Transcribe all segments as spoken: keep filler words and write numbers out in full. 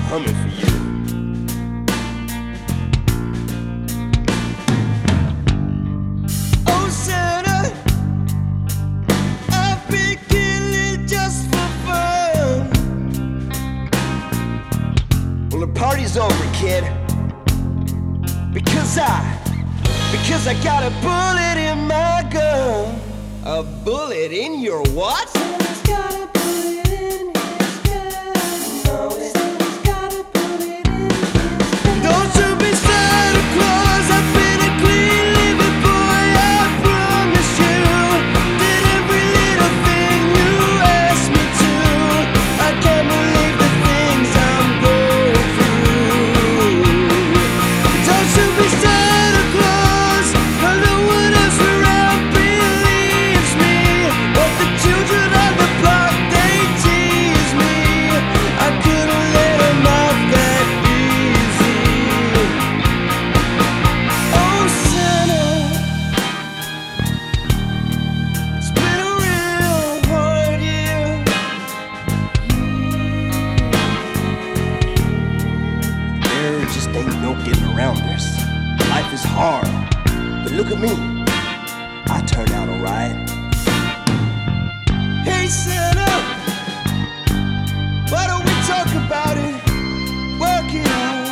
coming for you. Oh, Santa, I've been killing just for fun. Well, the party's over, kid. Because I, because I got a bullet in my gun. A bullet in your what? Santa's got a bullet in his gun. Santa's got a bullet in his gun. Don't you be Santa Claus, I've been a clean living boy, I promise you. Did every little thing you asked me to. I can't believe the things I'm going through. Don't you be Santa Claus, I know what else around believes me. But the children of the block, they tease me. I couldn't let them off that easy. Oh, Santa, it's been a real hard year. There just ain't no getting around this. Life is hard, but look at me. I turned out alright. Hey, Santa, why don't we talk about it? Work it out.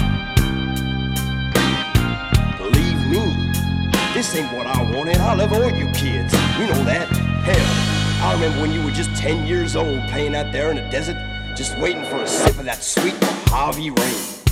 Believe me, this ain't what I wanted. I love all you kids. You know that. Hell, I remember when you were just ten years old playing out there in the desert, just waiting for a sip of that sweet Mojave rain.